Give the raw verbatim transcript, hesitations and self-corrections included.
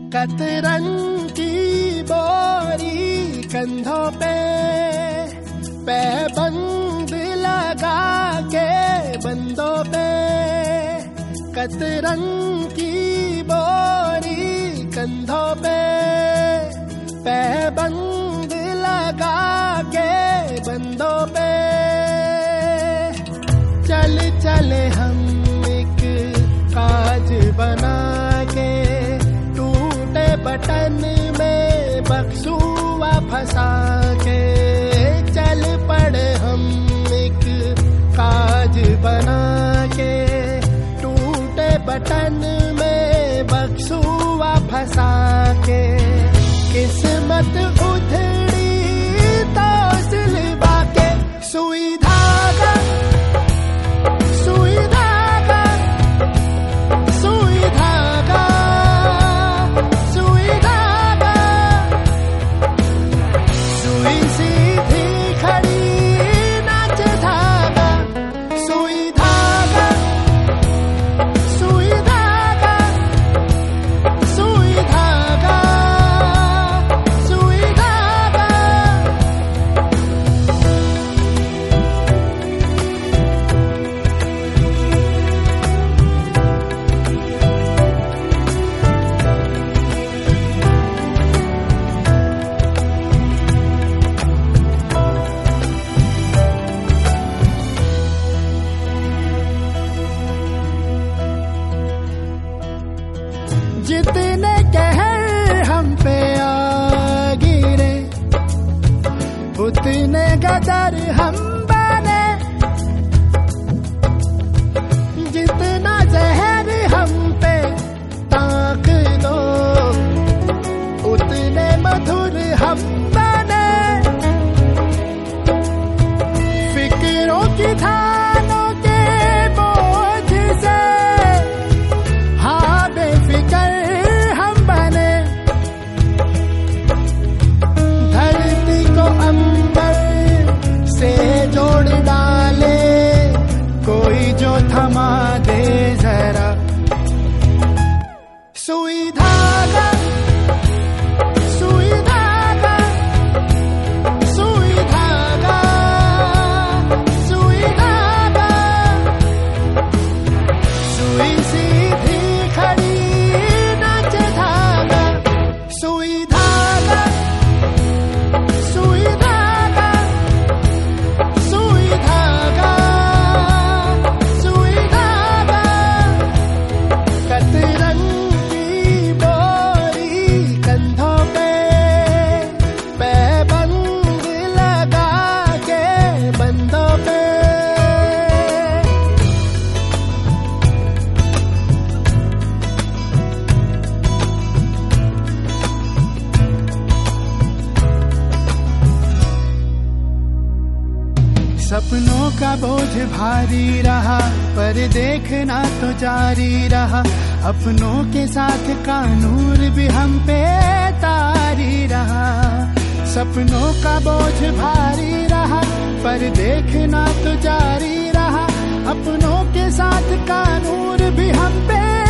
कतरन की बोरी कंधों पे पैबंद लगा के बंदों पे, कतरन की बोरी कंधों पे पैबंद लगा के बंदों पे, चल चले हम एक काज बना के, टूटे बटन में बक्सुआ फंसा के, चल पड़े हम एक काज बना के, टूटे बटन में बक्सुआ फंसा के, किस्मत उधड़ी तो सिलवा के, सुई धागा सुई धागा सुई धागा सुई धागा, सुई सीधी खड़ी नाच धागा, सुई धागा सुई धागा सुई धागा सुई धागा। जितने कहर हम पे आ गिरे, उतने गदर हम बने, जितना जहर हम पे ताक दो, उतने मधुर हम बने, फिक्रों की थानों के बोझ से हाँ बेफिक्र हम बने, धरती को अंबर से जोड़ डाले कोई जो थमा दे जरा, सुई धागा सुई धागा सुई धागा सुई धागा, सुई सीधी खड़ी नाच धागा, सुई धागा सुई धागा सुई धागा सुई धागा, कतरन की बोरी कंधों पे पैबंद लगा के बंदों पे। सपनों का बोझ भारी रहा पर देखना तो जारी रहा, अपनों के साथ का नूर भी हम पे तारी रहा, सपनों का बोझ भारी रहा पर देखना तो जारी रहा, अपनों के साथ का नूर भी हम पे